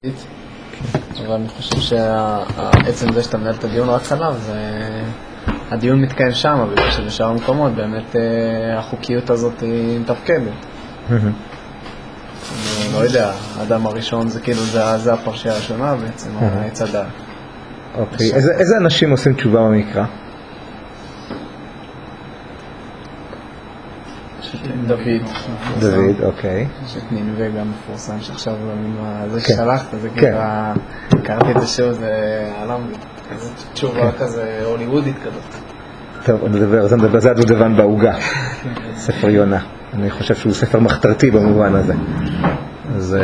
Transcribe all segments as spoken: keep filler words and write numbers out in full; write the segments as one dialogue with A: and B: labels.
A: אבל אני חושב שהעצם זה שאתה מנהל את הדיון רק עליו, הדיון מתקיים שם, בגלל שבשאר המקומות באמת החוקיות הזאת היא מתפקדת. אני לא יודע, האדם הראשון זה כאילו, זה הפרשייה הראשונה בעצם, העץ הדעת.
B: אוקיי, איזה אנשים עושים תשובה במקרא?
A: דוד.
B: דוד, אוקיי.
A: שתנינווה גם מפורסם, שעכשיו זה ששלחת, זה כאילו, קראתי את השיר, זה עלם לי. תשובה כזה הוליוודית כזאת.
B: טוב, נדבר, זה נדבר, זה הדובדבן בעוגה. ספר יונה. אני חושב שהוא ספר מחתרתי במובן הזה. אז...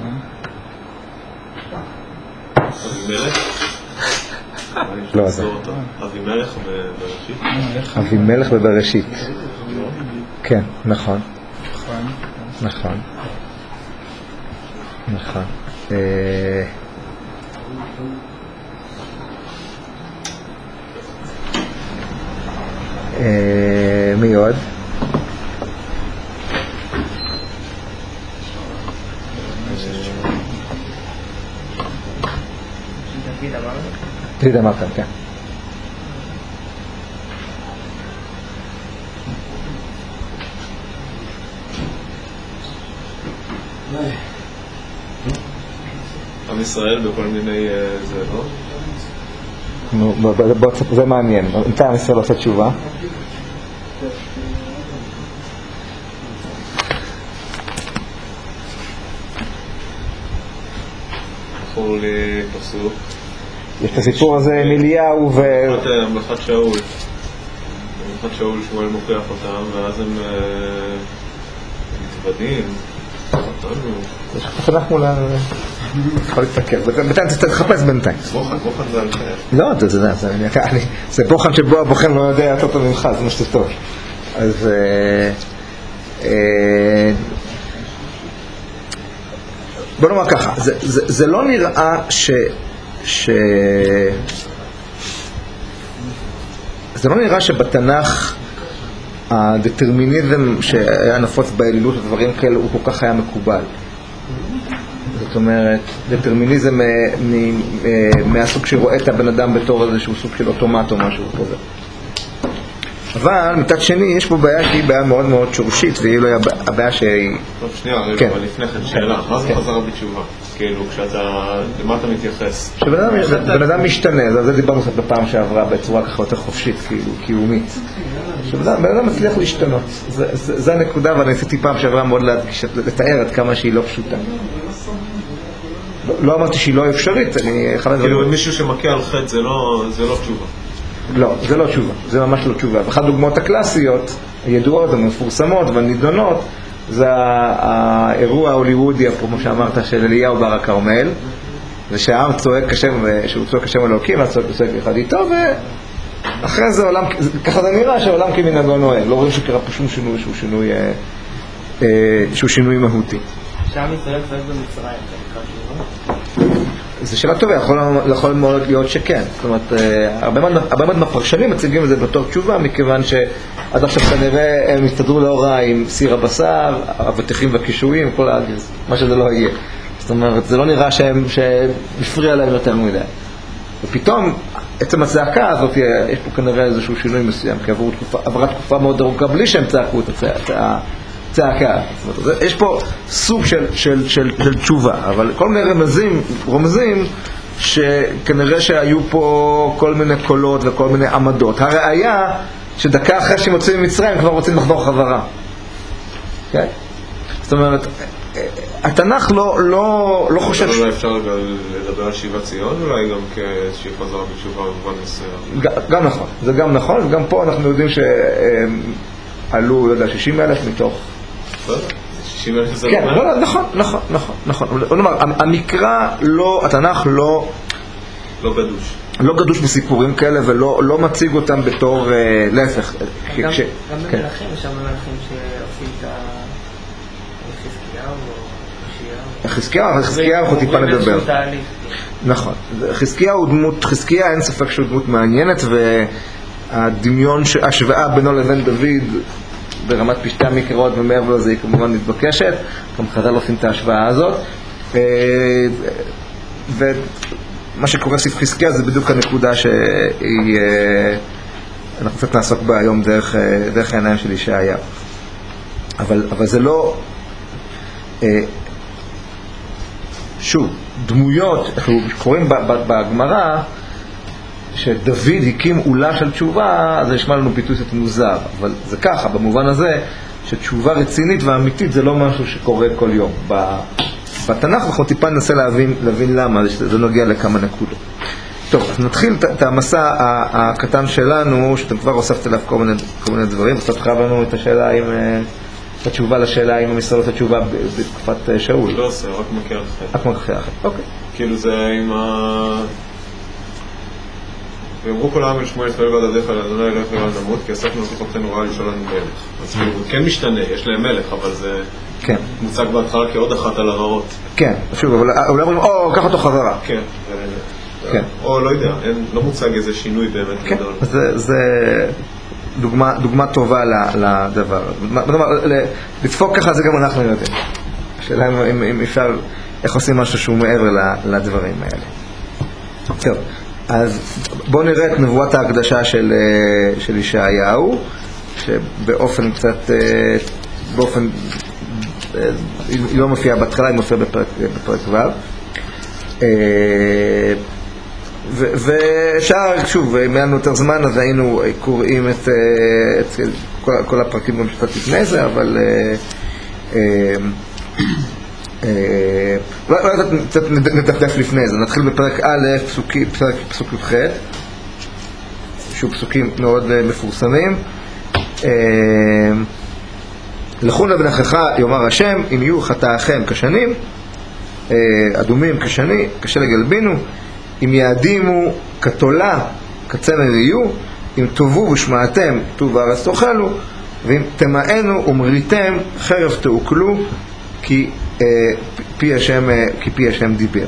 C: אבימלך?
B: לא, זה.
C: אבימלך בבראשית?
B: אבימלך בבראשית. כן, נכון. נכון. נכון. מי עוד? דוד אמרת, כן.
C: עם ישראל בכל מיני זה, לא?
B: נו, זה מעניין. מתי עם ישראל עושה תשובה?
C: זכור לי פסוק.
B: יש את הסיפור הזה עם אליהו ו...
C: המלכת שאול. המלכת שאול שמואל מוכיח אותם, ואז הם מתוודים.
B: יש לך תפנח מולה, יכול להתפקר, בינתיים תחפש בינתיים.
C: בוחן, בוחן זה על חייך.
B: לא, זה בוחן שבו הבוחן לא יודע יותר טוב ממך, זה מה שזה טוב. אז בוא נאמר ככה, זה לא נראה ש... זה לא נראה שבתנ"ך הדטרמיניזם שהיה נפוץ באלילות ודברים כאלה הוא כל כך היה מקובל. זאת אומרת, דטרמיניזם מהסוג שרואה את הבן אדם בתור איזשהו סוג של אוטומט או משהו כזה. אבל מצד שני יש פה בעיה שהיא בעיה מאוד מאוד שורשית, והיא לא הבעיה שהיא...
C: טוב, שנייה, רגע, אבל לפני כן שאלה, מה זה חזרה בתשובה? כאילו, כשאתה, למה אתה מתייחס?
B: שבן אדם משתנה, זה דיברנו קצת בפעם שעברה בצורה ככה יותר חופשית, כאילו, קיומית. שבן אדם מצליח להשתנות. זה הנקודה, ואני עשיתי פעם שעברה מאוד לתאר עד כמה שהיא לא פשוטה. לא אמרתי שהיא לא אפשרית, אני...
C: כאילו, מישהו שמכה על חטא זה לא תשובה.
B: לא, זה לא תשובה, זה ממש לא תשובה. ואחת הדוגמאות הקלאסיות, הידועות, המפורסמות והנידונות, זה האירוע ההוליוודי, כמו שאמרת, של אליהו בהר הכרמל, ושהעם צועק כשם, שהוא צועק כשם אלוקים, אז צועק צועק אחד איתו, ואחרי זה עולם, ככה זה נראה שהעולם כמנהגו נוהג, לא רואים שקרה פה שום שינוי שהוא שינוי, שהוא שינוי מהותי.
A: שעם ישראל צועק במצרים, זה נקרא תשובה?
B: זו שאלה טובה, יכול, יכול מאוד להיות שכן. זאת אומרת, הרבה מאוד מהפרשנים מציגים את זה בתור תשובה, מכיוון שעד עכשיו כנראה הם הסתדרו להוראה עם סיר הבשר, אבטיחים והקישואים, כל האגז, מה שזה לא יהיה. זאת אומרת, זה לא נראה שהם, שהפריע להם יותר מדי. ופתאום, עצם הצעקה הזאת, יש פה כנראה איזשהו שינוי מסוים, כי עברו תקופה, עברה תקופה מאוד ארוכה בלי שהם צעקו את הצעקה. צעקה. זאת אומרת, יש פה סוג של, של, של, של תשובה, אבל כל מיני רמזים, רומזים שכנראה שהיו פה כל מיני קולות וכל מיני עמדות. הראיה שדקה אחרי שהם יוצאים ממצרים כבר רוצים לחזור חזרה. כן? זאת אומרת, התנ"ך לא, לא, לא חושב...
C: אולי אפשר לדבר על שיבת ציון, אולי גם כשהיא חזרה בתשובה במובן מסוים.
B: גם נכון, זה גם נכון, וגם פה אנחנו יודעים שעלו, לא יודע, שישים אלף מתוך...
C: שישים אלף זה
B: כן, לא, נכון, נכון, נכון, נכון. כלומר, המקרא לא, התנ"ך לא...
C: לא גדוש.
B: לא גדוש בסיפורים כאלה, ולא מציג אותם בתור להפך.
A: גם במלכים, יש שם מלכים שעושים את חזקיהו או
B: חזקיהו, חזקיהו אנחנו טיפה נדבר. נכון. חזקיהו הוא דמות, חזקיה אין ספק שהוא דמות מעניינת, והדמיון, ההשוואה בינו לבין דוד ברמת פשטי המקראות ומעבר לזה היא כמובן מתבקשת, גם חז"ל עושים את ההשוואה הזאת. ומה שקורה סביב חזקיה זה בדיוק הנקודה שהיא, אנחנו קצת נעסוק בה היום דרך, דרך העיניים של ישעיה. אבל, אבל זה לא, שוב, דמויות, אנחנו קוראים בגמרא, שדוד הקים עולה של תשובה, אז נשמע לנו פיתוי קצת מוזר, אבל זה ככה, במובן הזה, שתשובה רצינית ואמיתית זה לא משהו שקורה כל יום. בתנ"ך אנחנו טיפה ננסה להבין, להבין למה, זה נוגע לכמה נקודות. טוב, אז נתחיל את המסע הקטן שלנו, שאתם כבר הוספת אליו כל מיני, כל מיני דברים, קצת חייב לנו את השאלה עם, את התשובה לשאלה אם המשרד את התשובה בתקופת שאול.
C: לא עושה, רק מכיר אחר.
B: רק מכיר אחר, אוקיי.
C: כאילו זה עם ה... ואמרו כל העם אל שמואל ישראל ועד עדיך לאדוני אלוהיך ואל נמות, כי אספנו אותך חובתנו רעה לשאול לנו מלך. אז כאילו זה כן משתנה, יש להם מלך, אבל זה
B: כן.
C: מוצג בהתחלה כעוד אחת על הרעות.
B: כן, שוב, אבל אולי אומרים, או, קח אותו חזרה.
C: כן,
B: כן.
C: או לא יודע, אין, לא מוצג איזה שינוי באמת
B: כן.
C: גדול.
B: זה, זה דוגמה, דוגמה טובה לדבר. לדפוק ככה זה גם אנחנו יודעים. השאלה אם, אם אפשר, איך עושים משהו שהוא מעבר לדברים האלה. טוב. אז בואו נראה את נבואת ההקדשה של, של ישעיהו, שבאופן קצת, באופן, היא לא מופיעה בהתחלה, היא מופיעה בפרק, בפרק ו'. ואפשר, שוב, אם היה לנו יותר זמן, אז היינו קוראים את, את כל, כל הפרקים גם שקצת לפני זה, אבל... אולי קצת נדפדף לפני זה, נתחיל בפרק א', פסוק י"ח, שהוא פסוקים מאוד מפורסמים. לכו נא ונכחה יאמר השם, אם יהיו חטאיכם כשנים, אדומים כשני, כשלג ילבינו, אם יאדימו כתולה כצמר יהיו, אם טובו ושמעתם טוב הארץ תאכלו, ואם תמאנו ומריתם חרב תאכלו, כי פי השם, כי פי השם דיבר.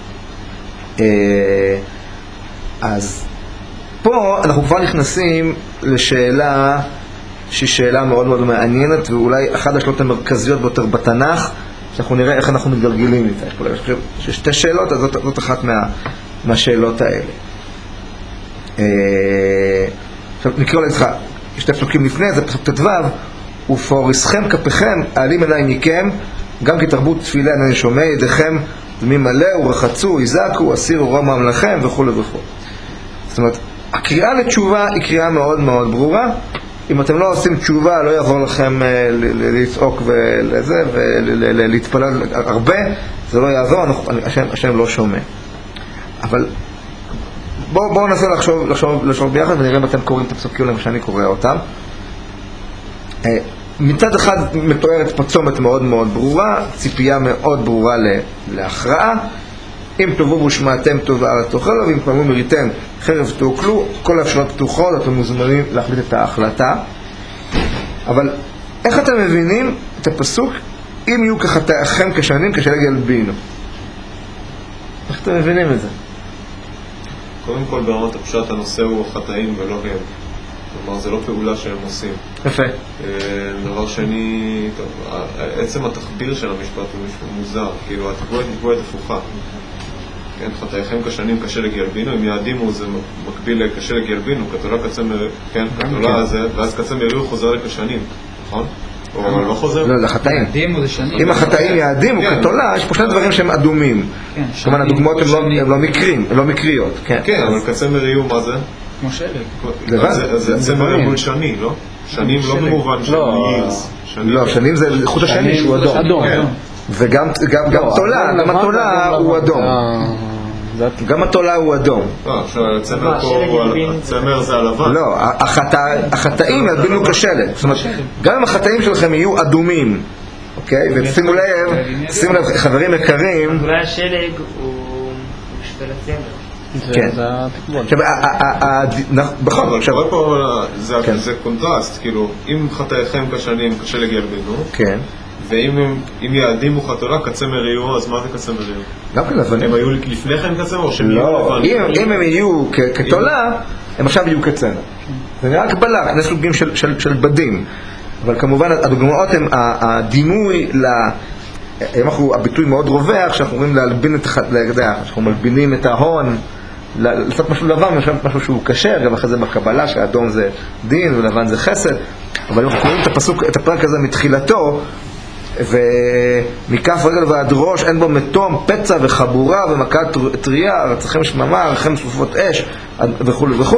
B: אז פה אנחנו כבר נכנסים לשאלה שהיא שאלה מאוד מאוד מעניינת, ואולי אחת השאלות המרכזיות ביותר בתנ"ך, שאנחנו נראה איך אנחנו מתגלגלים איתה. יש פה שתי שאלות, אז זאת, זאת אחת מה, מהשאלות האלה. עכשיו נקרא לך שתי פסוקים לפני, זה פסוק ט"ו, ופורסכם כפיכם העלים אליי מכם, גם כי תרבות תפילה אני שומע ידיכם דמי מלא ורחצו, יזעקו, אסירו רומם לכם וכו' וכו'. זאת אומרת, הקריאה לתשובה היא קריאה מאוד מאוד ברורה. אם אתם לא עושים תשובה, לא יעבור לכם לצעוק ולזה, ולהתפלל הרבה, זה לא יעזור, השם, השם לא שומע. אבל בואו בוא ננסה לחשוב, לחשוב, לחשוב ביחד ונראה אם אתם קוראים את הפסוקים למה שאני קורא אותם. מצד אחד מתוארת פה צומת מאוד מאוד ברורה, ציפייה מאוד ברורה להכרעה. אם תבואו ושמעתם טוב הארץ תאכלו, ואם תמאנו מריתם חרב תאכלו, כל האפשרויות פתוחות, אתם מוזמנים להחליט את ההחלטה. אבל איך אתם מבינים את הפסוק, אם יהיו כחטאיכם כשנים כשלג ילבינו? איך אתם מבינים את זה?
C: קודם כל ברמת הפשט הנושא הוא חטאים ולא הם. כלומר, זה לא פעולה שהם עושים.
B: יפה.
C: דבר שני, טוב, עצם התחביר של המשפט הוא מוזר, כאילו, התגועת נגועת הפוכה. כן, חטאיכם כשנים כשלג ילבינו, אם יעדימו זה מקביל לכשלג ילבינו, כתולה כצמר, כן, כתולה זה, ואז כצמר יהיו חוזר לכשנים, נכון? או לא חוזר?
B: לא, לחטאים.
D: יעדימו זה שנים.
B: אם החטאים יעדימו כתולה, יש פה שני דברים שהם אדומים. כלומר, הדוגמאות הן לא מקרים, הן לא מקריות.
C: כן, אבל כצמר יהיו מה זה?
D: כמו שלג.
C: זה צמר מול שני, לא? שנים לא במובן של years.
B: לא, שנים זה חוט השני שהוא אדום. וגם תולה, גם התולה הוא אדום. גם התולה הוא אדום.
C: לא, הצמר זה הלבן.
B: לא, החטאים ילבינו כשלג. זאת אומרת, גם אם החטאים שלכם יהיו אדומים, אוקיי? ושימו לב, שימו לב, חברים יקרים,
E: אולי השלג הוא משווה לצמר.
B: כן. עכשיו, בכל
C: אבל קורה פה, זה קונטרסט, כאילו, אם חטאיכם כשנים כשלג ילבינו,
B: כן.
C: ואם יעדימו חתולה, כצמר יהיו, אז מה זה כצמר יהיו?
B: גם כן לבנים.
C: הם היו לפני כן כצמר או שהם
B: יהיו לבנים? אם הם יהיו כתולה, הם עכשיו יהיו כצמר. זה נראה קבלה, כני סוגים של בדים. אבל כמובן הדוגמאות הם הדימוי היום אנחנו, הביטוי מאוד רווח, שאנחנו אומרים להלבין את, שאנחנו מלבינים את ההון, לעשות משהו לבן, משהו שהוא קשר, גם אחרי זה בקבלה, שאדום זה דין ולבן זה חסד, אבל אם אנחנו קוראים את הפסוק, את הפרק הזה מתחילתו, ומכף רגל ועד ראש אין בו מתום, פצע וחבורה ומכת טריה, רצחים שממה, רחם שפופות אש וכו' וכו'.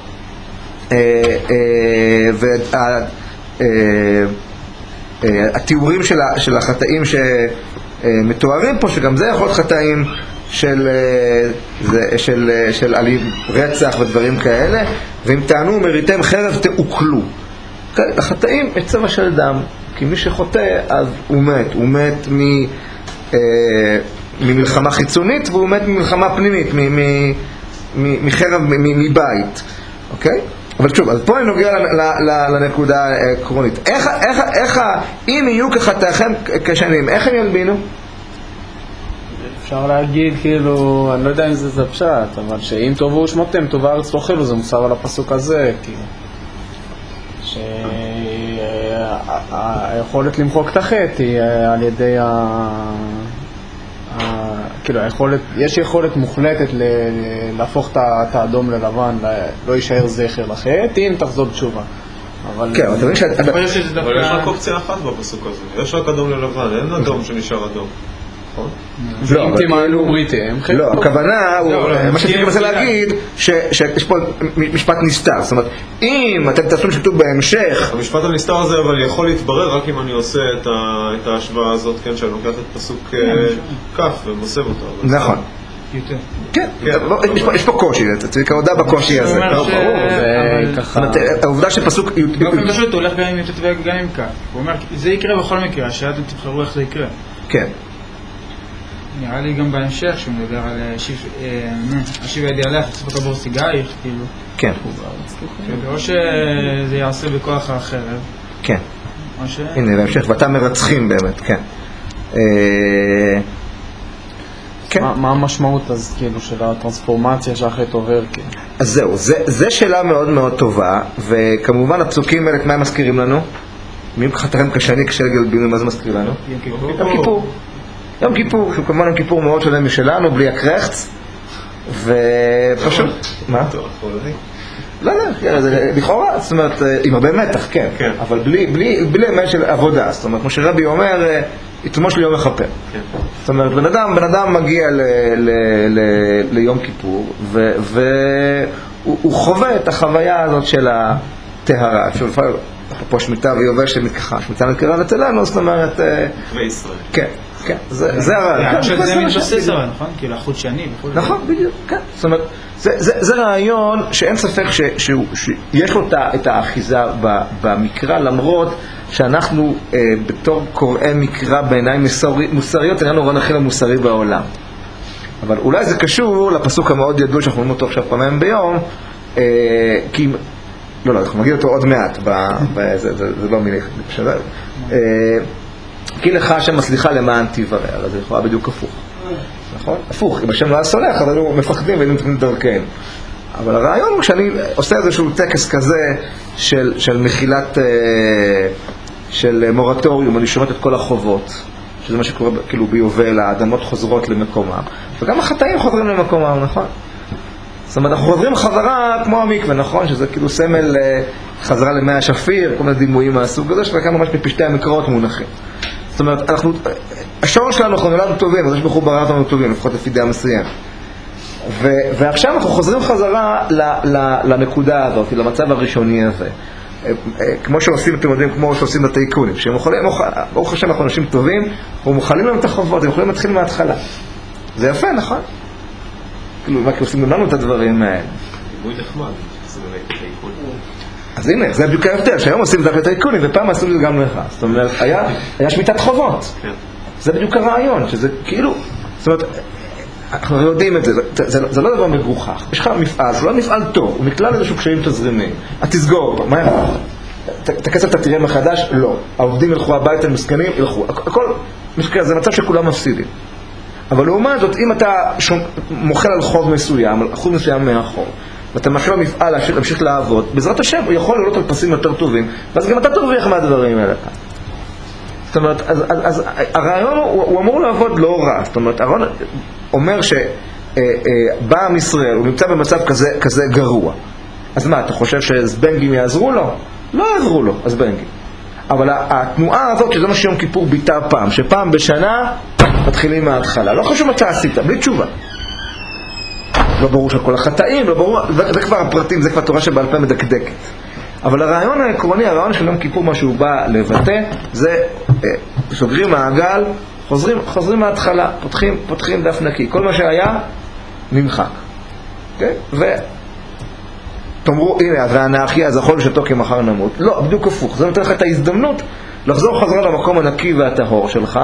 B: והתיאורים של החטאים שמתוארים פה, שגם זה יכול להיות חטאים של, של, של עלים, רצח ודברים כאלה, ואם טענו מריתם חרב תאוכלו. החטאים יש צבע של דם, כי מי שחוטא אז הוא מת, הוא מת מ, אה, ממלחמה חיצונית והוא מת ממלחמה פנימית, מ, מ, מ, מחרב, מ, מבית, אוקיי? אבל שוב, אז פה אני נוגע לנקודה העקרונית. איך, איך, איך, אם יהיו כחטאיכם כשנים, איך הם ילבינו?
A: אפשר להגיד, כאילו, אני לא יודע אם זה זה פשט, אבל שאם תאבו שמותיהם, טובה ארץ תאכלו, זה מוסר על הפסוק הזה, כאילו. שהיכולת למחוק את החטא היא על ידי ה... כאילו, יש יכולת מוחלטת להפוך את האדום ללבן, לא יישאר זכר לחטא, אם תחזור בתשובה.
B: כן, אבל תבין שאתה...
C: אבל יש רק אופציה אחת בפסוק הזה, יש רק אדום ללבן, אין אדום שנשאר אדום.
A: ואם תמעלו בריתיהם,
B: לא, הכוונה, מה שאני מנסה להגיד, שיש פה משפט נסתר. זאת אומרת, אם אתם תעשו שכתוב בהמשך...
C: המשפט הנסתר הזה אבל יכול להתברר רק אם אני עושה את ההשוואה הזאת, כן, שאני לוקח את פסוק כף ומוסב אותו.
B: נכון. כן, יש פה קושי, צריך להודע בקושי הזה. העובדה שפסוק...
D: באופן פשוט הוא הולך גם עם יוטט וגם עם כף. הוא אומר, זה יקרה בכל מקרה, שאתם תבחרו איך זה יקרה.
B: כן.
D: נראה לי גם בהמשך שהוא מדבר על השיב הידי עליך, לצפות לבור סיגייך, כאילו.
B: כן.
D: או שזה יעשה בכוח החרב.
B: כן. הנה, בהמשך, ואתה מרצחים באמת, כן.
A: מה המשמעות אז, כאילו, של הטרנספורמציה שהחטא עובר, כאילו?
B: אז זהו, זה שאלה מאוד מאוד טובה, וכמובן הפסוקים האלה, מה הם מזכירים לנו? מי חטאיכם כשני כשלג ילבינו, מה זה מזכיר לנו?
D: יום כיפור.
B: יום כיפור. יום כיפור, כמובן יום כיפור מאוד שונה משלנו, בלי הקרחץ, ופשוט... מה? לא, לא, לכאורה, זאת אומרת, עם הרבה מתח, כן, אבל בלי אמת של עבודה, זאת אומרת, כמו שרבי אומר, עיצומו של יום מכפר. זאת אומרת, בן אדם, בן אדם מגיע ליום כיפור, והוא חווה את החוויה הזאת של הטהרה, פה שמיטה ויובל שמתכחה, שמיטה מתקרב אצלנו, זאת אומרת...
C: וישראל.
B: כן. כן, זה הרעיון.
D: זה מתבסס הרעיון, נכון? כאילו החוט שני וכו'.
B: נכון, בדיוק, כן. זאת אומרת, זה רעיון שאין ספק שיש לו את האחיזה במקרא, למרות שאנחנו בתור קוראי מקרא בעיניים מוסריות, איננו רעיון הכי המוסרי בעולם. אבל אולי זה קשור לפסוק המאוד ידוע שאנחנו אומרים אותו עכשיו פעמים ביום, כי... לא, לא, אנחנו נגיד אותו עוד מעט, זה לא מילי בשביל. כי לך השם מצליחה למען תברר, אז זה יכולה בדיוק הפוך. נכון? הפוך, אם השם לא היה סולח, אז היינו מפחדים והיינו מתחילים דרכיהם. אבל הרעיון הוא שאני עושה איזשהו טקס כזה של, של מחילת, של מורטוריום, אני שומעת את כל החובות, שזה מה שקורה כאילו ביובל, האדמות חוזרות למקומם, וגם החטאים חוזרים למקומם, נכון? זאת אומרת, אנחנו חוזרים חזרה כמו המקווה, נכון? שזה כאילו סמל חזרה למי השפיר, כל מיני דימויים מהסוג הזה, שכאן ממש בפשטי המקראות מונחים. זאת אומרת, אנחנו, השעון שלנו, אנחנו נולדנו טובים, אז יש בחור ברא אותנו טובים, לפחות לפי דעה מסוימת. ועכשיו אנחנו חוזרים חזרה לנקודה הזאת, למצב הראשוני הזה. כמו שעושים, אתם יודעים, כמו שעושים לטייקונים, שהם יכולים, ברוך השם, אנחנו אנשים טובים, אנחנו מוכלים להם את החובות, הם יכולים להתחיל מההתחלה. זה יפה, נכון? כאילו, מה, כי עושים לנו את הדברים האלה.
C: דימוי נחמד, זה באמת טייקון.
B: אז הנה, זה בדיוק ההבדל, שהיום עושים את זה לטייקונים, ופעם עשו את זה גם לך. זאת אומרת, היה שמיטת חובות. זה בדיוק הרעיון, שזה כאילו, זאת אומרת, אנחנו יודעים את זה, זה לא דבר מגוחך. יש לך מפעל, זה לא מפעל טוב, הוא נקלע לאיזשהו קשיים תזרימיים. את תסגור אותו, מה יפה? את הכסף אתה תראה מחדש? לא. העובדים ילכו הביתה, מסכנים, ילכו. הכל, זה מצב שכולם מפסידים. אבל לעומת זאת, אם אתה מוכל על חוב מסוים, על אחוז מסוים מהחוב, ואתה מאפשר למפעל להמשיך לעבוד, בעזרת השם הוא יכול לעלות על פסים יותר טובים, ואז גם אתה תרוויח מהדברים האלה. זאת אומרת, אז, אז, אז הרעיון הוא, הוא אמור לעבוד לא רע. זאת אומרת, הרעיון אומר שבא עם ישראל, הוא נמצא במצב כזה, כזה גרוע. אז מה, אתה חושב שזבנגים יעזרו לו? לא יעזרו לו, הזבנגים. אבל התנועה הזאת, שזה מה שיום כיפור ביטא פעם, שפעם בשנה מתחילים מההתחלה. לא חשוב מה אתה עשית, בלי תשובה. לא ברור של כל החטאים, לא ברור, זה, זה כבר הפרטים, זה כבר תורה שבעל פה מדקדקת. אבל הרעיון העקרוני, הרעיון של יום כיפור, מה שהוא בא לבטא, זה אה, סוגרים מעגל, חוזרים, חוזרים מההתחלה, פותחים, פותחים דף נקי. כל מה שהיה, נמחק. אוקיי? ו... תאמרו, הנה, והאנרכיה, אז יכול שתו כי מחר נמות. לא, בדיוק הפוך. זה נותן לך את ההזדמנות לחזור חזרה למקום הנקי והטהור שלך,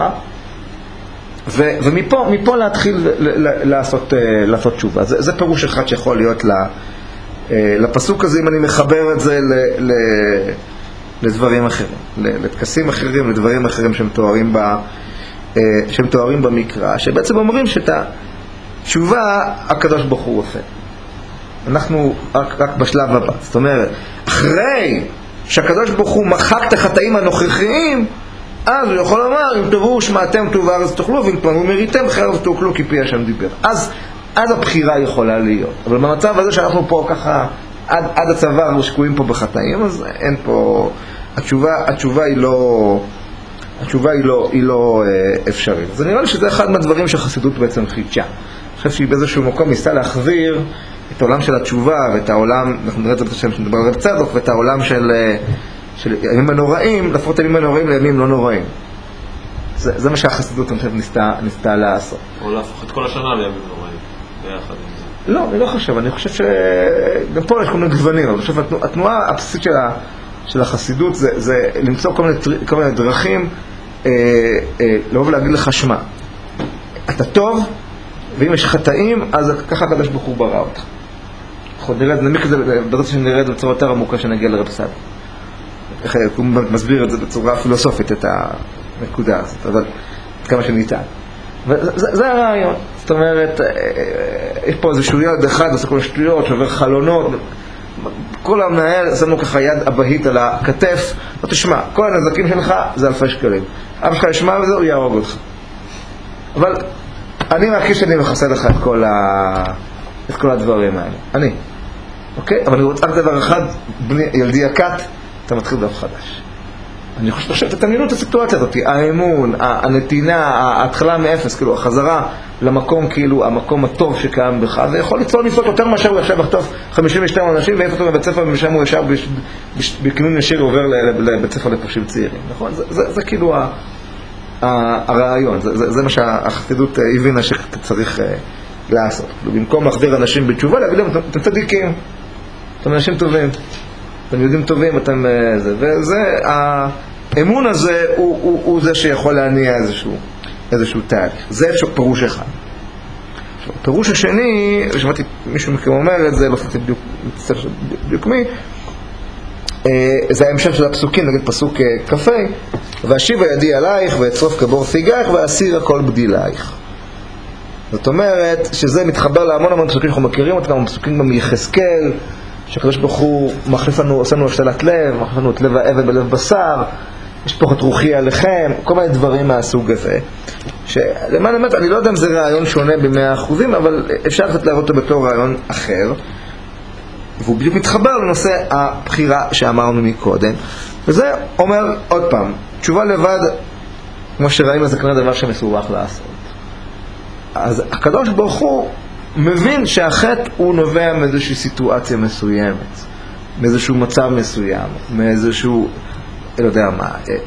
B: ו- ומפה מפה להתחיל ל- ל- לעשות, לעשות תשובה. זה, זה פירוש אחד שיכול להיות לפסוק הזה, אם אני מחבר את זה ל- ל- לדברים אחרים, לטקסים אחרים, לדברים אחרים שהם תוארים, ב, שהם תוארים במקרא, שבעצם אומרים שאת התשובה הקדוש ברוך הוא עושה. אנחנו רק, רק בשלב הבא. זאת אומרת, אחרי שהקדוש ברוך הוא מחק את החטאים הנוכחיים, אז הוא יכול לומר, אם תראו שמעתם טוב הארץ תאכלו, ואם פנו מריתם חרב תאכלו כי פי השם דיבר. אז, אז הבחירה יכולה להיות. אבל במצב הזה שאנחנו פה ככה, עד, עד הצוואר שקועים פה בחטאים, אז אין פה, התשובה, התשובה היא לא, התשובה היא לא, היא לא אה, אפשרית. אז נראה לי שזה אחד מהדברים שהחסידות בעצם חידשה. אני חושב שהיא באיזשהו מקום ניסתה להחזיר את העולם של התשובה, ואת העולם, אנחנו נראה את זה בשם שנדבר על רב צדוק, ואת העולם של, של ימים הנוראים, לפחות הימים הנוראים לימים לא נוראים. זה, זה מה שהחסידות, אני חושב, ניסתה, ניסתה לעשות.
C: או להפוך את כל השנה לימים נוראים, ביחד עם זה.
B: לא, אני לא חושב, אני חושב שגם פה יש כל מיני גוונים, אבל אני חושב שהתנועה הבסיסית של, ה, של החסידות זה, זה למצוא כל מיני, כל מיני דרכים, אה, אה, לבוא ולהגיד לך שמה. אתה טוב, ואם יש חטאים, אז ככה הקדוש ברוך הוא ברא אותך. אנחנו נראה את זה, נמיק את זה, בדרך שנראה את זה בצורה יותר עמוקה שנגיע לרב סעדו. איך הוא מסביר את זה בצורה פילוסופית, את הנקודה הזאת, אבל כמה שניתן. וזה זה הרעיון. זאת אומרת, יש פה איזשהו יד אחד, עושה כל השטויות, שעובר חלונות, כל המנהל שמו ככה יד אבהית על הכתף, לא תשמע, כל הנזקים שלך זה אלפי שקלים. אבא שלך ישמע וזה, הוא יהרוג אותך. אבל אני מרגיש שאני מכסה לך את כל, ה... את כל הדברים האלה. אני. אוקיי? אבל אני רוצה רק דבר אחד, בני, ילדי הקט, אתה מתחיל דף חדש. אני חושב שתתעניינו את הסיטואציה הזאת, האמון, הנתינה, ההתחלה מאפס, כאילו, החזרה למקום, כאילו, המקום הטוב שקיים בך, זה יכול ליצור לפנות יותר מאשר הוא יושב לכתוב חמישים ושתיים אנשים, ואיפה אותו בבית ספר, ומשם הוא ישר בכינון ישיר עובר לבית ספר לפרשים צעירים, נכון? זה, זה, זה כאילו ה... הרעיון, זה, זה, זה מה שהחסידות הבינה שצריך uh, לעשות. במקום להחזיר אנשים בתשובה, להגיד להם, אתם צדיקים, אתם אנשים טובים, אתם יהודים טובים, אתם... Uh, זה, וזה, האמון הזה הוא, הוא, הוא זה שיכול להניע איזשהו, איזשהו תהליך. זה פירוש אחד. פירוש השני, שמעתי מישהו מכם אומר את זה, לא חשבתי בדיוק, בדיוק מי, זה ההמשך של הפסוקים, נגיד פסוק כ"ה, והשיבה ידי עלייך ואצרוף כבור סיגייך ואסיר הכל בדילייך. זאת אומרת שזה מתחבר להמון המון פסוקים שאנחנו מכירים אותם, פסוקים גם מיחזקאל, שהקדוש ברוך הוא מחליף לנו, עושה לנו השתלת לב, מחליף לנו את לב האבן בלב בשר, יש פה את רוחי עליכם, כל מיני דברים מהסוג הזה. שלמען האמת, אני לא יודע אם זה רעיון שונה במאה אחוזים, אבל אפשר קצת להראות אותו בתור רעיון אחר. והוא בדיוק מתחבר לנושא הבחירה שאמרנו מקודם. וזה אומר עוד פעם, תשובה לבד, כמו שראינו, זה כנראה דבר שמסובך לעשות. אז הקדוש ברוך הוא מבין שהחטא הוא נובע מאיזושהי סיטואציה מסוימת, מאיזשהו מצב מסוים, מאיזשהו, לא יודע מה,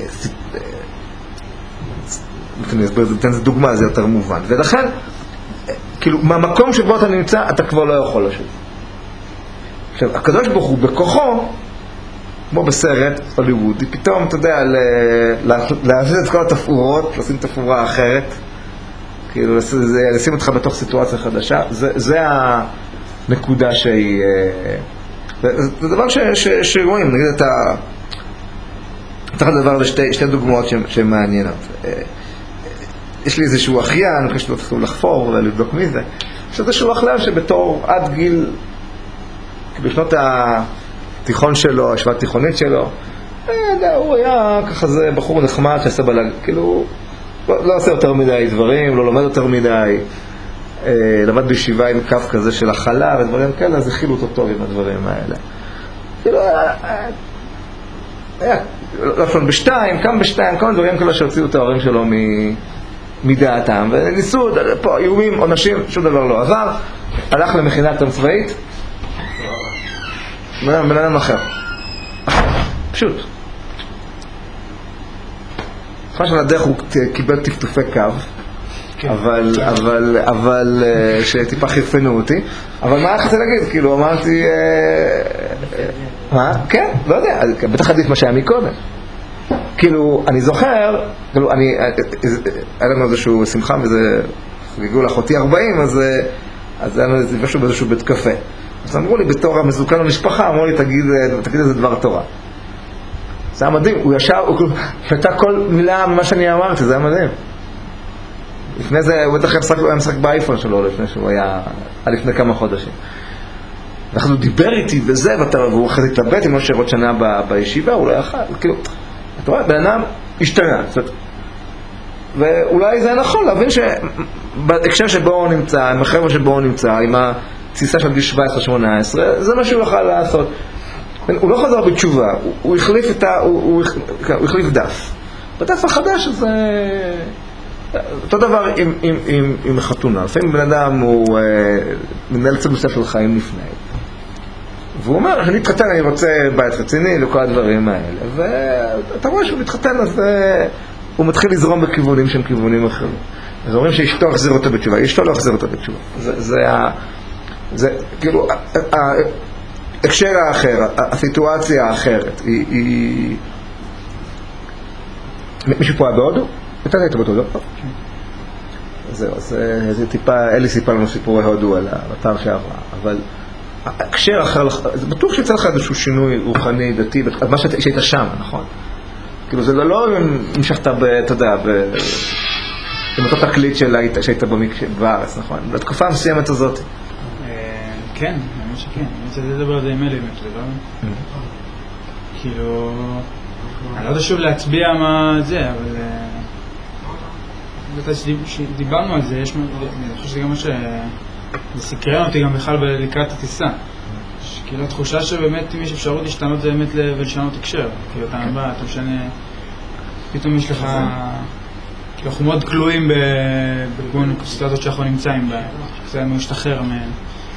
B: אני אתן איזה דוגמה, זה יותר מובן. ולכן, כאילו, מהמקום שבו אתה נמצא, אתה כבר לא יכול לשוב. עכשיו, הקדוש ברוך הוא בכוחו, כמו בסרט הוליוודי, פתאום, אתה יודע, להזיז את כל התפאורות, לשים תפאורה אחרת, כאילו, לשים אותך בתוך סיטואציה חדשה, זה, זה הנקודה שהיא... זה דבר ש, ש, שרואים, נגיד את ה... צריך לדבר לשתי שתי דוגמאות שהן מעניינות. יש לי איזשהו אחיין, אני חושב שצריכים לחפור ולבדוק מי זה, יש איזשהו אחיין שבתור עד גיל... בשנות התיכון שלו, השוואה התיכונית שלו, הוא היה ככה זה בחור נחמד שעשה בלג, כאילו, לא עושה יותר מדי דברים, לא לומד יותר מדי, למד בישיבה עם קו כזה של החלה ודברים כאלה, אז הכילו אותו טוב עם הדברים האלה. כאילו, היה, לא פשוט בשתיים, כמה בשתיים, כמה דברים כאלה שהוציאו את ההורים שלו מדעתם, וניסו, פה, איומים, עונשים, שום דבר לא עבר, הלך למכינה קדם צבאית, בן אדם אחר. פשוט. אחרי של הדרך הוא קיבל טפטופי קו, אבל, אבל, אבל, שטיפה חירפנו אותי, אבל מה אני רוצה להגיד? כאילו, אמרתי, מה? כן, לא יודע, בטח עדיף מה שהיה מקודם. כאילו, אני זוכר, כאילו, אני, היה לנו איזשהו שמחה וזה, חגיגו לאחותי ארבעים, אז, אז היה לנו איזשהו באיזשהו בית קפה. אז אמרו לי, בתור המזוקן למשפחה, אמרו לי, תגיד, תגיד איזה דבר תורה. זה היה מדהים, הוא ישב, הוא פתע כל מילה ממה שאני אמרתי, זה היה מדהים. לפני זה, הוא בטח היה משחק באייפון שלו, לפני שהוא היה, היה לפני כמה חודשים. ואחרי הוא דיבר איתי וזה, והוא אחרי זה התלבט עם מה שעוד שנה ב, בישיבה, הוא לא יכל, כאילו, אתה רואה, בן אדם השתנה, ואולי זה נכון להבין שבהקשר שבו הוא נמצא, עם החבר'ה שבו הוא נמצא, עם התסיסה של גיל שבע עשרה שמונה עשרה, זה מה שהוא יוכל לעשות. הוא לא חזר בתשובה, הוא, הוא החליף את ה... הוא, הוא, הוא החליף דף. בדף החדש זה... אותו דבר עם, עם, עם, עם חתונה. לפעמים בן אדם הוא אה, מנהל קצת נוסף של חיים לפני. והוא אומר, אני מתחתן, אני רוצה בית רציני, לכל הדברים האלה. ואתה רואה שהוא מתחתן, אז אה, הוא מתחיל לזרום בכיוונים שהם כיוונים אחרים. אז אומרים שאשתו החזיר אותו בתשובה. אשתו לא החזיר אותו בתשובה. זה, זה, ה, זה כאילו... ה, ה, הקשר האחר, הסיטואציה האחרת, היא... היא... מישהו פה היה בהודו? אתה היית בהודו, לא? זהו, זה טיפה, אלי סיפר לנו סיפורי הודו על הפעם שעברה, אבל הקשר אחר, זה בטוח שיצא לך איזשהו שינוי רוחני, דתי, מה שהיית שם, נכון? כאילו זה לא המשכת, אתה יודע, עם אותו תקליט שהיית בארץ, נכון? בתקופה המסוימת הזאת.
D: כן, אני חושב שכן. אני רוצה לדבר על זה עם אלי, באמת, זה לא... כאילו... אני לא יודע שוב להצביע מה זה, אבל... דיברנו על זה, יש... אני חושב שזה גם מה ש... זה סקרן אותי גם בכלל לקראת הטיסה. כאילו התחושה שבאמת אם יש אפשרות להשתנות זה באמת ולשנות הקשר. כאילו אתה בא, אתה משנה... פתאום יש לך... כאילו אנחנו מאוד כלואים בכל הסיטואציות שאנחנו נמצאים בה. זה משתחרר מהן.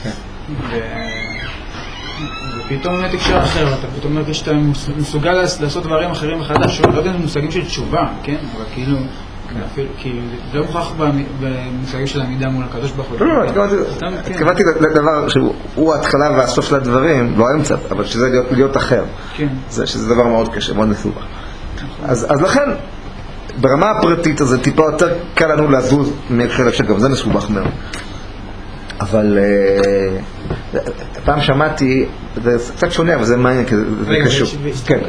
D: ופתאום באמת הקשר אחר, אתה פתאום מרגיש שאתה מסוגל לעשות דברים אחרים מחדש, לא יודע אם זה מושגים של תשובה, כן? אבל כאילו, זה לא מוכרח במושגים של העמידה מול הקדוש ברוך הוא.
B: לא, לא, התכוונתי לדבר שהוא ההתחלה והסוף של הדברים, לא האמצע, אבל שזה להיות אחר. שזה דבר מאוד קשה, מאוד מסובך. אז לכן, ברמה הפרטית הזה טיפה יותר קל לנו לזוז מהקשר שגם זה מסובך מאוד. אבל פעם שמעתי, זה קצת שונה, אבל זה מעניין, כי זה קשור.
D: כן.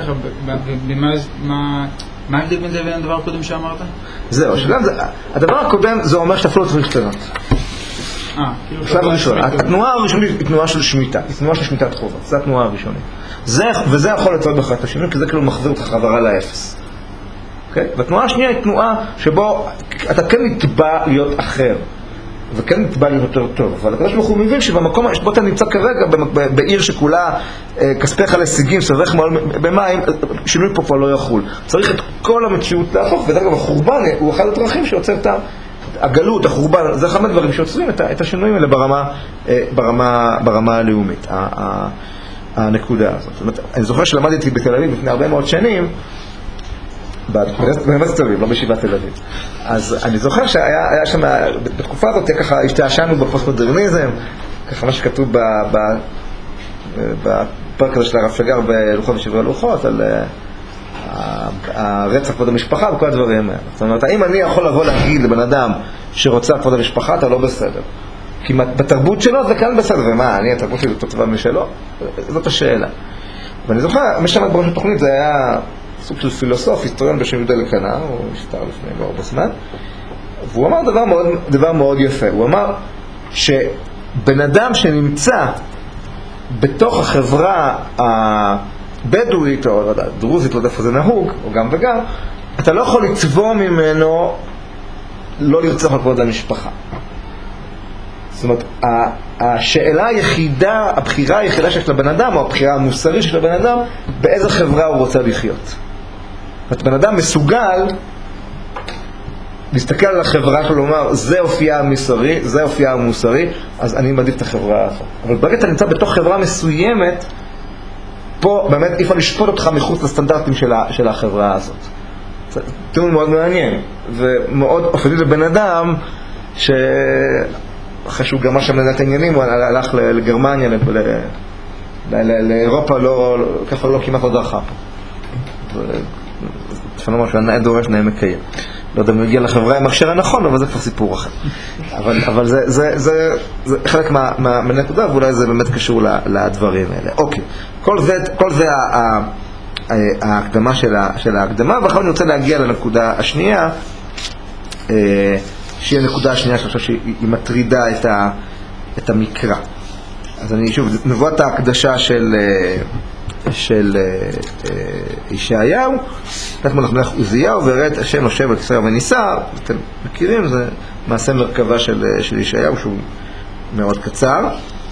D: מה ההבדל בין זה לבין הדבר הקודם שאמרת?
B: זהו, הדבר הקודם זה אומר שאתה אפילו לא צריך להשתנות. שלב ראשון, התנועה הראשונית היא תנועה של שמיטה, היא תנועה של שמיטת חובה, זו התנועה הראשונית. וזה יכול לצאת בך את השינוי, כי זה כאילו מחזיר אותך חזרה לאפס. והתנועה השנייה היא תנועה שבו אתה כן נתבע להיות אחר. וכן נתבע להיות יותר טוב, אבל הקדוש ברוך הוא מבין שבמקום שבו אתה נמצא כרגע בעיר שכולה כספיך להשיגים, סובך במים, שינוי פה כבר לא יחול. צריך את כל המציאות להפוך, ודרך אגב החורבן הוא אחד הדרכים שיוצר את הגלות, החורבן, זה אחד הדברים שיוצרים את השינויים האלה ברמה, ברמה, ברמה הלאומית, הנקודה הזאת. זאת אומרת, אני זוכר שלמדתי בתל אביב לפני הרבה מאוד שנים, באוניברסיטת תל אביב, לא בישיבת תל אביב. אז אני זוכר שהיה שם, בתקופה הזאת ככה השתעשענו בפוסט-מודרניזם, ככה מה שכתוב בפרק הזה של הרב שגר בלוחות ושברי הלוחות, על הרצח כבוד המשפחה וכל הדברים האלה. זאת אומרת, האם אני יכול לבוא להגיד לבן אדם שרוצה כבוד המשפחה, אתה לא בסדר? כי בתרבות שלו זה כאן בסדר, ומה, אני התרבות שלי זאת טובה משלו? זאת השאלה. ואני זוכר, מי שעמד בראש התוכנית זה היה סוג של פילוסוף, היסטוריון בשם יהודה אלקנה, הוא נפטר לפני כבר הרבה זמן, והוא אמר דבר מאוד, דבר מאוד יפה. הוא אמר שבן אדם שנמצא בתוך החברה בדואית או דרוזית, לא יודע איפה זה נהוג, או גם וגם, אתה לא יכול לצבוע ממנו לא לרצוח על כבוד המשפחה. זאת אומרת, השאלה היחידה, הבחירה היחידה שיש לבן אדם, או הבחירה המוסרית שיש לבן אדם, באיזה חברה הוא רוצה לחיות. זאת אומרת, בן אדם מסוגל להסתכל על החברה שלו, לומר, זה אופייה המוסרי, זה אופייה המוסרי, אז אני מעדיף את החברה הזאת. אבל ברגע אתה נמצא בתוך חברה מסוימת, פה באמת אי אפשר לשפוט אותך מחוץ לסטנדרטים של, ה, של החברה הזאת. זה טיעון מאוד מעניין, ומאוד אופייני לבן אדם, שאחרי שהוא גמר שם לנהל את העניינים, הוא הלך לגרמניה, לאירופה, לא, ככה לא כמעט לא דרכה פה. אפשר לומר שהנאה דורש נאה מקיים. לא יודע אם הוא הגיע לחברה עם הקשר הנכון, אבל זה כבר סיפור אחר. אבל, אבל זה, זה, זה, זה חלק מה, מה, מהנקודה, ואולי זה באמת קשור לדברים האלה. אוקיי. כל זה, כל זה ההקדמה של, של ההקדמה, ואחר אני רוצה להגיע לנקודה השנייה, שהיא הנקודה השנייה שאני חושב שהיא מטרידה את, ה, את המקרא. אז אני שוב, נבואת ההקדשה של... של ישעיהו, אנחנו נלך עוזיהו וראה את השם יושב על כסא ונישא, אתם מכירים, זה מעשה מרכבה של, של ישעיהו שהוא מאוד קצר.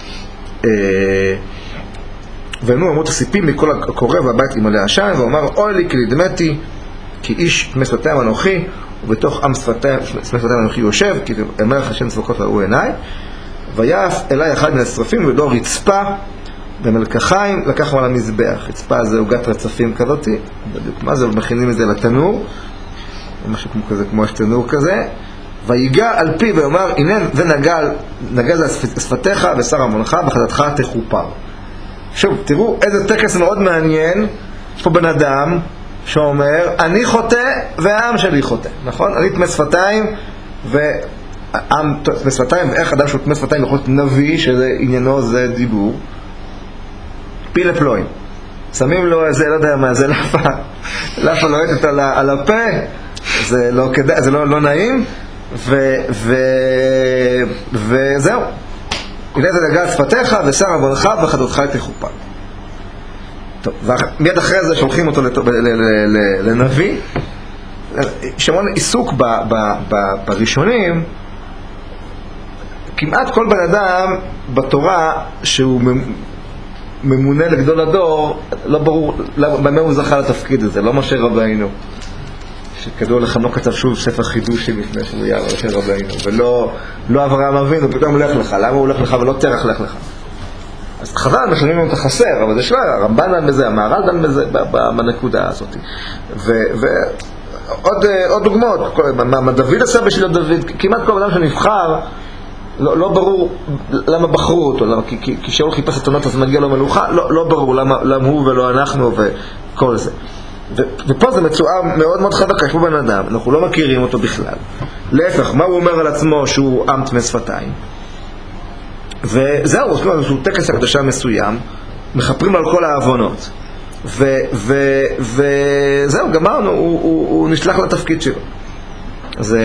B: ואנו אמרו את הסיפים מכל הקורא והבית ימלא עשן, ואומר אוי לי כי נדמתי כי איש טמא שפתיים אנוכי, ובתוך עם שפתיים אנוכי יושב, כי אמר לך השם צבאות ראו עיניי. ויעף אליי אחד מן השרפים ולא רצפה במלקחיים, לקח על המזבח. רצפה זה עוגת רצפים כזאת, בדיוק מה זה, מכינים את זה לתנור, משהו כמו כזה, כמו תנור כזה. ויגע על פי ואומר, הנה ונגל, נגל על שפתיך ושר עמונך וחטאתך תכופר. שוב, תראו איזה טקס מאוד מעניין. יש פה בן אדם שאומר, אני חוטא והעם שלי חוטא, נכון? אני טמא שפתיים והעם טמא שפתיים, ואיך אדם שהוא טמא שפתיים יכול להיות נביא, שזה עניינו זה דיבור. פיל לפלואים. שמים לו איזה, לא יודע מה, זה לאפה, לאפה לוהטת על, על הפה, זה לא כדאי, זה לא, לא נעים, ו, ו, וזהו. הנה זה נגע על שפתיך ושר עוונך וחטאתך תכופר. טוב, ומיד אחרי זה שולחים אותו לנביא. יש המון עיסוק ב, ב, ב, בראשונים. כמעט כל בן אדם בתורה שהוא ממונה לגדול הדור, לא ברור במה הוא זכה לתפקיד הזה, לא משה רבנו, שכדור לכם לא כתב שוב ספר חידושים לפני שהוא היה משה רבנו, ולא לא אברהם אבינו, פתאום הולך לך, למה הוא הולך לך ולא תרח לך לך? אז חז"ל משלמים אותה חסר, אבל זה שלה, הרמב"ן דן בזה, המהר"ל דן בזה, בנקודה הזאת. ועוד עוד דוגמאות, מה דוד עשה בשביל דוד, כמעט כל אדם שנבחר, לא, לא ברור למה בחרו אותו, למה, כי, כי, כי שאול חיפש את עונות אז מגיע לו מלוכה, לא, לא ברור למה, למה הוא ולא אנחנו וכל זה. ו, ופה זה מצואר מאוד מאוד חזקה, יש פה בן אדם, אנחנו לא מכירים אותו בכלל. להפך, מה הוא אומר על עצמו שהוא עם טמא שפתיים? וזהו, שהוא טקס הקדשה מסוים, מחפרים על כל העוונות. וזהו, גמרנו, הוא, הוא, הוא נשלח לתפקיד שלו. זה...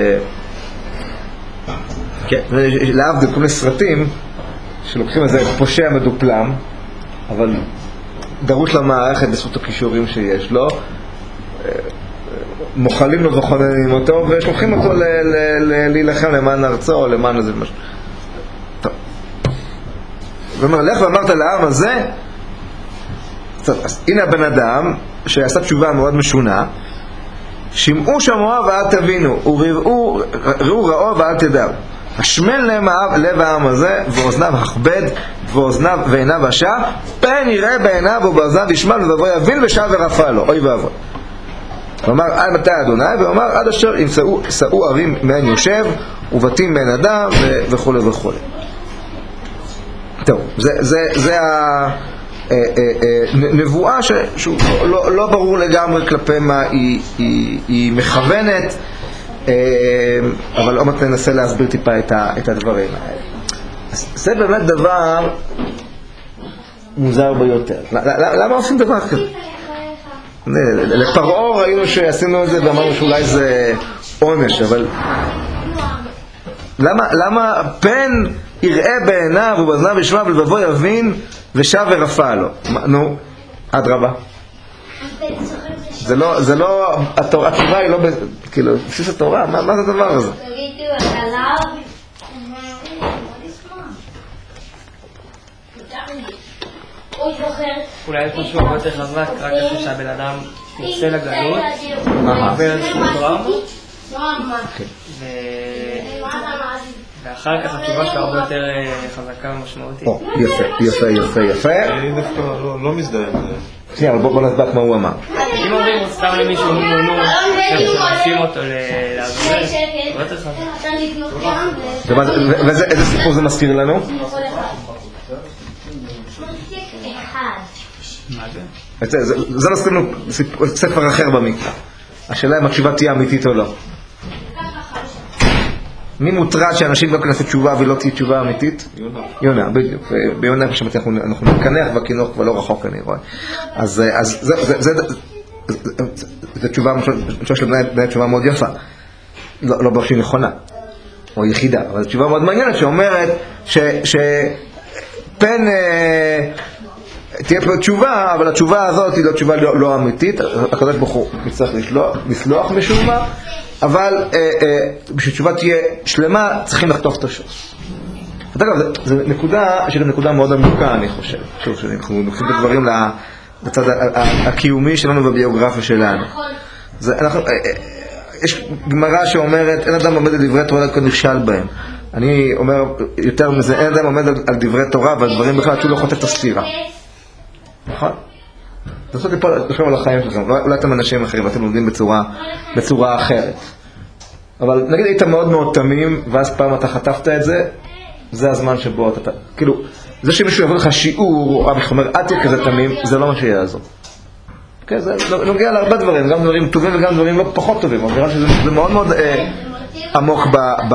B: כן, להבדיל כל מיני סרטים שלוקחים איזה פושע מדופלם, אבל דרוש למערכת בזכות הכישורים שיש לו, מוכלים לו וחוננים אותו ושולחים אותו להילחם למען ארצו או למען איזה משהו. טוב. ואומר, לך ואמרת לעם הזה, אז הנה הבן אדם שעשה תשובה מאוד משונה, שמעו שמוע ואל תבינו, וראו ראו ואל תדעו. השמן לב העם הזה, ואוזניו הכבד, ואוזניו ועיניו השע, פן יראה בעיניו ובאוזניו ישמע, ובבוא יבין ושב ורפא לו. אוי ואבוי. ואמר, עד מתי אדוני? ואמר, עד אשר ימצאו ערים מעין יושב, ובתים מעין אדם, וכו' וכו'. טוב, זה, זה, זה הנבואה שלא ברור לגמרי כלפי מה היא, היא, היא מכוונת, אבל עוד מעט ננסה להסביר טיפה את הדברים האלה. זה באמת דבר מוזר ביותר. למה עושים דבר כזה? לפרעה ראינו שעשינו את זה ואמרנו שאולי זה עונש, אבל למה, למה פן יראה בעיניו ובאוזניו ישמע ולבבו יבין ושב ורפא לו? נו, אדרבה. זה לא, זה לא, התורה, התורה היא לא, כאילו, בסיס התורה, מה, מה זה הדבר הזה?
E: אולי יש משהו הרבה יותר חזק, רק אחרי שהבן אדם יוצא לגלות, עובר איזשהו טראומה, ואחר כך התשובה שלו הרבה יותר חזקה ומשמעותית.
B: יפה, יפה, יפה, יפה.
C: אני דווקא לא מזדהה עם זה.
B: שנייה, אבל בוא נסבק מה הוא אמר.
E: אם אומרים סתם למישהו נו נו נו, שמחליפים אותו לעזור, הרבה יותר חזק.
B: ואיזה סיפור זה מזכיר לנו? זה מזכיר לנו ספר אחר במקרא. השאלה אם התשובה תהיה אמיתית או לא. מי מוטרד שאנשים גם כנסו תשובה ולא תהיה תשובה אמיתית?
C: יונה.
B: יונה, בדיוק. ביונה אנחנו נתקנח והכינוך כבר לא רחוק אני רואה. אז זו תשובה, אני חושב שלבני תשובה מאוד יפה. לא ברור שהיא נכונה, או יחידה, אבל זו תשובה מאוד מעניינת שאומרת שפן תהיה פה תשובה, אבל התשובה הזאת היא לא תשובה לא אמיתית. הקדוש ברוך הוא מצטרך לסלוח משום מה, אבל בשביל תשובה תהיה שלמה צריכים לחטוף את השוס. אגב, זו נקודה שהיא נקודה מאוד עמוקה, אני חושב. שוב, שאנחנו לוקחים את הדברים לצד הקיומי שלנו והביוגרפיה שלנו. יש גמרא שאומרת, אין אדם עומד על דברי תורה עד כה נכשל בהם. אני אומר יותר מזה, אין אדם עומד על דברי תורה והדברים בכלל שהוא לא חוטא את הסתירה. נכון? תעשו לי פה, תחשוב על החיים שלכם, אולי אתם אנשים אחרים ואתם לומדים בצורה, בצורה אחרת. אבל נגיד היית מאוד מאוד תמים, ואז פעם אתה חטפת את זה, זה הזמן שבו אתה, כאילו, זה שמישהו יבוא לך שיעור, או אבא אומר, אל תהיה כזה תמים, זה לא מה שיעזור. כן, זה נוגע להרבה דברים, גם דברים טובים וגם דברים לא פחות טובים, אבל נראה שזה מאוד מאוד עמוק ב...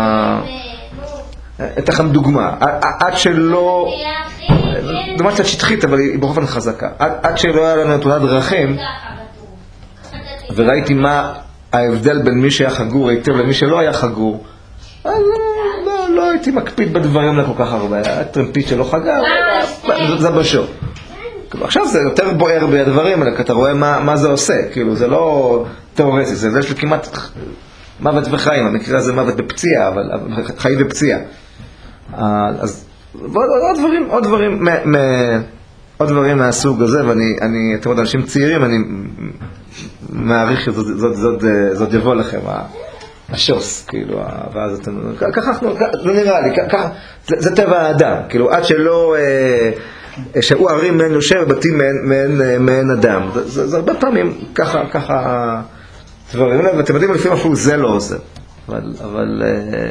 B: אתן לכם דוגמה, עד שלא, דוגמה קצת שטחית אבל היא באופן חזקה, עד שלא היה לנו תאונת דרכים וראיתי מה ההבדל בין מי שהיה חגור היטב למי שלא היה חגור, אז לא הייתי מקפיד בדברים לא כל כך הרבה, היה טרמפית שלא חגר, זה בשור. עכשיו זה יותר בוער בדברים האלה, כי אתה רואה מה זה עושה, כאילו זה לא תיאורטי, זה יש לי כמעט מוות וחיים, המקרה הזה מוות בפציעה, אבל חיים ופציעה. אז עוד דברים, עוד דברים, עוד דברים מהסוג הזה, ואני, אתם עוד אנשים צעירים, אני מעריך שזאת יבוא לכם, השוס, כאילו, ואז אתם, ככה אנחנו, זה נראה לי, ככה, זה טבע האדם, כאילו, עד שלא, שהוא ערים מעין יושב ובתים מעין אדם, זה הרבה פעמים ככה, ככה, דברים, ואתם יודעים לפעמים אפילו זה לא עוזר, אבל, אבל,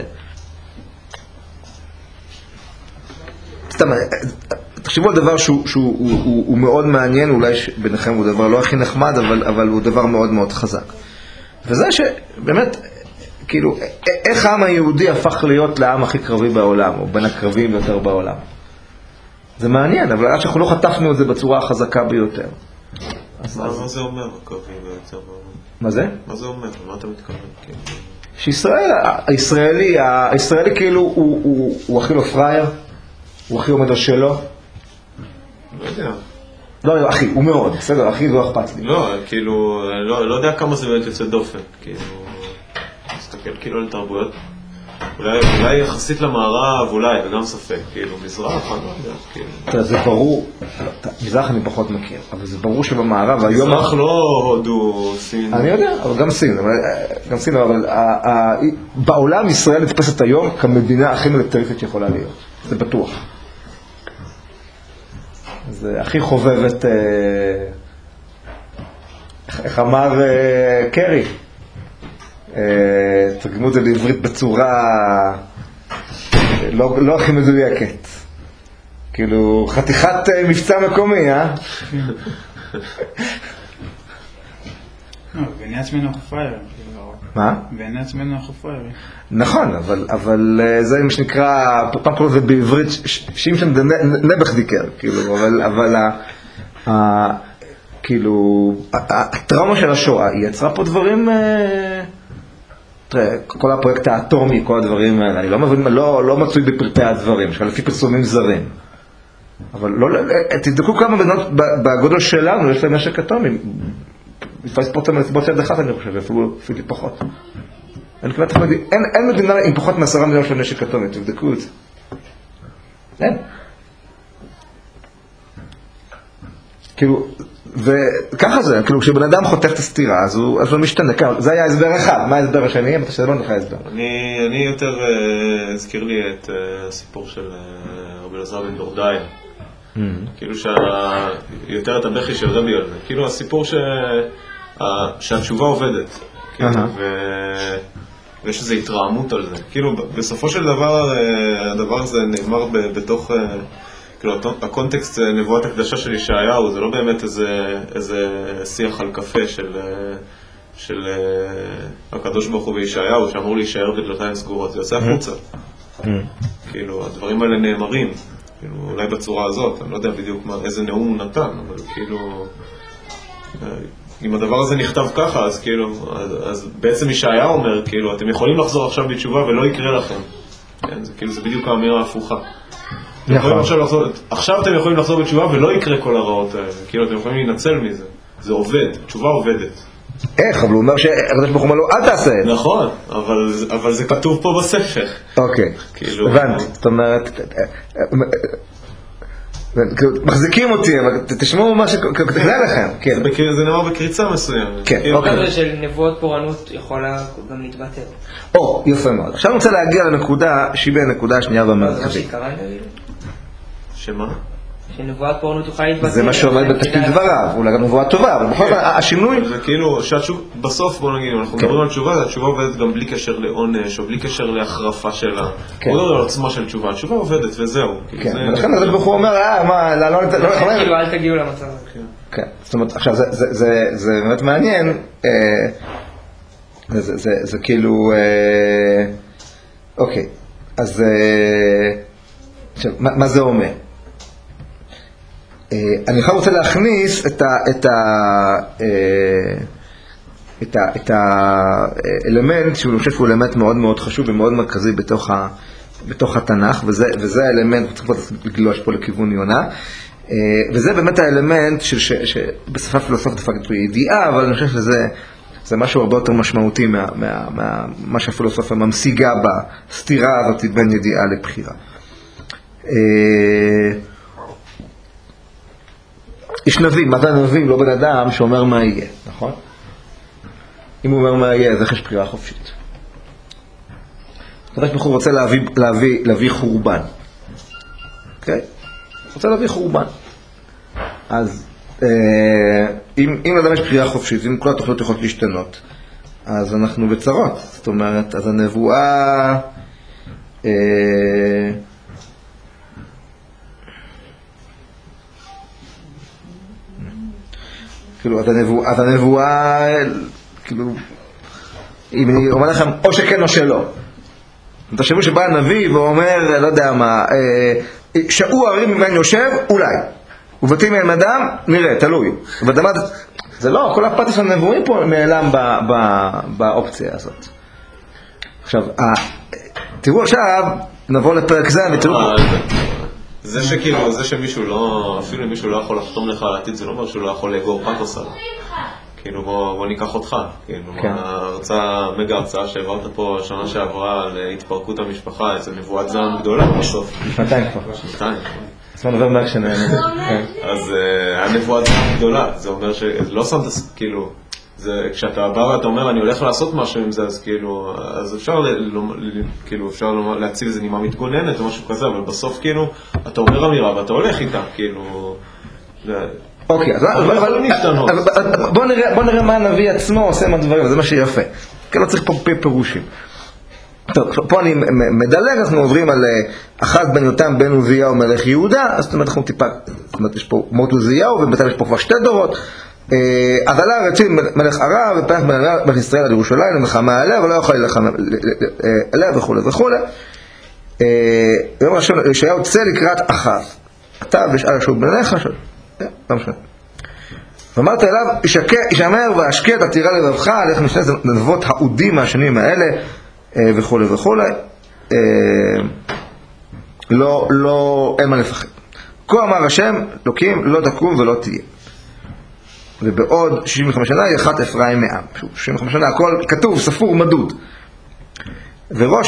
B: סתם, תחשבו על דבר שהוא, שהוא, הוא, הוא, הוא מאוד מעניין, אולי ביניכם הוא דבר לא הכי נחמד, אבל, אבל הוא דבר מאוד מאוד חזק. וזה שבאמת, כאילו, איך העם היהודי הפך להיות לעם הכי קרבי בעולם, או בין הקרבים יותר בעולם. זה מעניין, אבל עד שאנחנו לא חטפנו את זה בצורה החזקה ביותר.
C: מה זה אומר, הקרבים ביותר בעולם?
B: מה זה?
C: מה זה אומר? מה אתה מתכוון?
B: שישראל, הישראלי, הישראלי כאילו הוא, הוא, הוא הכי לא פרייר, הוא הכי עומד על שלו.
C: לא יודע.
B: לא, לא, אחי, הוא מאוד, בסדר, אחי, לא אכפת לי.
C: לא, כאילו, לא, לא יודע כמה זה באמת יוצא דופן, כאילו, מסתכל כאילו על תרבויות, אולי, אולי יחסית למערב, אולי, וגם ספק, כאילו, מזרח, אני לא יודע, כאילו.
B: תראה, זה ברור, מזרח אני פחות מכיר, אבל זה ברור שבמערב, היום...
C: מזרח לא הודו, סין.
B: אני יודע, אבל גם סין, גם סין, אבל בעולם ישראל נתפסת היום כמדינה הכי מיליטריסטית שיכולה להיות, זה בטוח. זה הכי חובבת, איך אמר קרי, תרגמו את זה לעברית בצורה לא הכי מדויקת, כאילו חתיכת מבצע מקומי, אה?
D: בעיני עצמנו אנחנו פריירים.
B: מה?
D: בעיני עצמנו אנחנו פריירים.
B: נכון, אבל זה מה שנקרא, פעם קוראים לזה בעברית שמשון נבח דיקר, כאילו, אבל כאילו, הטראומה של השואה היא יצרה פה דברים, תראה, כל הפרויקט האטומי, כל הדברים האלה, אני לא מבין, לא מצוי בפרטי הדברים, שלפי פרסומים זרים. אבל לא, תבדקו כמה בנות בגודל שלנו, יש להם נשק אטומי. לפעמים ספורט המסיבות יד אחת, אני חושב, אפילו פחות. אין, אין, אין מדינה עם פחות מעשרה מיליון של נשק אטומי, תבדקו את זה. אין. כאילו, וככה זה, כאילו, כשבן אדם חוטף את הסתירה, אז הוא, אז הוא משתנה. זה היה הסבר אחד, מה ההסבר השני? אמרת שזה לא נלך ההסבר.
C: אני, אני יותר, הזכיר לי את הסיפור של רבי אלעזר בן דורדאי. כאילו שיותר את הבכי שיודע בגלל זה. כאילו הסיפור שהתשובה עובדת. ויש איזו התרעמות על זה. כאילו בסופו של דבר, הדבר הזה נאמר בתוך, כאילו הקונטקסט נבואת הקדשה של ישעיהו, זה לא באמת איזה שיח על קפה של הקדוש ברוך הוא וישעיהו, שאמור להישאר בדלתיים סגורות. זה יוצא החוצה. כאילו הדברים האלה נאמרים. כאילו, אולי בצורה הזאת, אני לא יודע בדיוק מה, איזה נאום הוא נתן, אבל כאילו, אם הדבר הזה נכתב ככה, אז כאילו, אז, אז בעצם ישעיה אומר, כאילו, אתם יכולים לחזור עכשיו בתשובה ולא יקרה לכם. כן, זה כאילו, זה בדיוק האמירה ההפוכה. נכון. עכשיו, לחזור, עכשיו אתם יכולים לחזור בתשובה ולא יקרה כל הרעות האלה. כאילו, אתם יכולים להינצל מזה. זה עובד, תשובה עובדת.
B: איך? אבל הוא אומר שהקדוש ברוך הוא אומר לו, אל תעשה את זה.
C: נכון, אבל, אבל זה כתוב פה בספר.
B: אוקיי, הבנתי, זאת אומרת, מחזיקים אותי, אבל תשמעו מה שכתגלה לכם.
C: זה נאמר בקריצה מסוימת.
B: כן, אוקיי.
E: זה של נבואות פורענות יכולה גם להתבטא.
B: או, יפה מאוד. עכשיו אני רוצה להגיע לנקודה, שהיא בנקודה השנייה והמרכזית.
E: זה מה שעיקרן נגיד?
C: שמה?
E: שנבואת פורענות תוכל להתבטא.
B: זה מה שעומד בתפקיד דבריו, אולי גם נבואה טובה, אבל בכל זאת השינוי...
C: זה כאילו, בסוף בוא נגיד, אנחנו מדברים על תשובה, התשובה עובדת גם בלי קשר לעונש, או בלי קשר להחרפה שלה. הוא לא על עוצמה של תשובה, התשובה עובדת וזהו.
B: כן, ולכן הקדוש ברוך הוא אומר, אה, מה, לא...
E: כאילו, אל תגיעו למצב.
B: כן, זאת אומרת, עכשיו, זה באמת מעניין, זה כאילו... אוקיי, אז... עכשיו, מה זה אומר? אני עכשיו רוצה להכניס את ה, את ה, את ה, את האלמנט שהוא חושב שהוא אלמנט מאוד מאוד חשוב ומאוד מרכזי בתוך ה, בתוך התנ"ך, וזה, וזה האלמנט, צריך לגלוש פה לכיוון יונה, וזה באמת האלמנט של, ש, שבשפה פילוסופית דפקת פה ידיעה, אבל אני חושב שזה, זה משהו הרבה יותר משמעותי מה, מה, מה, מה שהפילוסופיה ממשיגה בסתירה הזאת בין ידיעה לבחירה. יש נביא, מה זה נביא? לא בן אדם שאומר מה יהיה, נכון? אם הוא אומר מה יהיה, אז איך יש בחירה חופשית? הקדוש ברוך הוא רוצה להביא, להביא, להביא חורבן. אוקיי? הוא רוצה להביא חורבן. אז אה, אם, אם לאדם יש בחירה חופשית, אם כל התוכניות יכולות להשתנות, אז אנחנו בצרות. זאת אומרת, אז הנבואה... אה, כאילו, אז הנבואה, אז הנבואה, כאילו, אם אני אומר לכם, או שכן או שלא. תחשבו שבא הנביא ואומר, לא יודע מה, שאו הרים ממני יושב, אולי. ובתים מהם אדם, נראה, תלוי. זה לא, כל הפרטי של הנבואים פה נעלם באופציה הזאת. עכשיו, תראו עכשיו, נבוא לפרק זה, ותראו...
C: זה שכאילו, זה שמישהו לא, אפילו אם מישהו לא יכול לחתום לך על העתיד, זה לא אומר שהוא לא יכול לאגור פאטוס עליו. כאילו, בוא, בוא ניקח אותך. כאילו, כן. ההרצאה, מגה הרצאה שהעברת פה שנה שעברה על התפרקות המשפחה, איזו נבואת זעם גדולה בסוף.
B: שנתיים כבר.
C: שנתיים.
B: זה נובע מהשנה.
C: אז הנבואת זעם גדולה, זה אומר שלא שמת, כאילו, זה, כשאתה בא ואתה אומר, אני הולך לעשות משהו עם זה, אז כאילו, אז אפשר, כאילו, אפשר להציב איזה נימה מתגוננת או משהו כזה, אבל בסוף, כאילו, אתה אומר אמירה ואתה הולך איתה, כאילו,
B: אוקיי, אז בוא נראה מה הנביא עצמו עושה מהדברים, זה מה שיפה. כי לא צריך פה פירושים. טוב, פה אני מדלג, אנחנו עוברים על אחת בן יותם בן עוזיהו מלך יהודה, אז זאת אומרת, אנחנו טיפה, זאת אומרת, יש פה מות עוזיהו, ובינתיים יש פה כבר שתי דורות, אז עלה רצין מלך ערב, ופנח מלך ישראל על ירושלים, למלחמה עליה, ולא יכול להילחם עליה וכו' וכו'. יום ראשון, ישעיהו צא לקראת אחז. אתה ושאל שוב בניך, לא משנה. ואמרת אליו, ישמר והשקיע את עתירה לבבך, לך משנה נדבות העודים מהשנים האלה, וכו' וכו'. לא, לא, אין מה לפחד. כה אמר השם, אלוקים, לא תקום ולא תהיה. ובעוד שישים וחמש שנה יחת אפרים מעם. שישים וחמש שנה, הכל כתוב, ספור, מדוד. וראש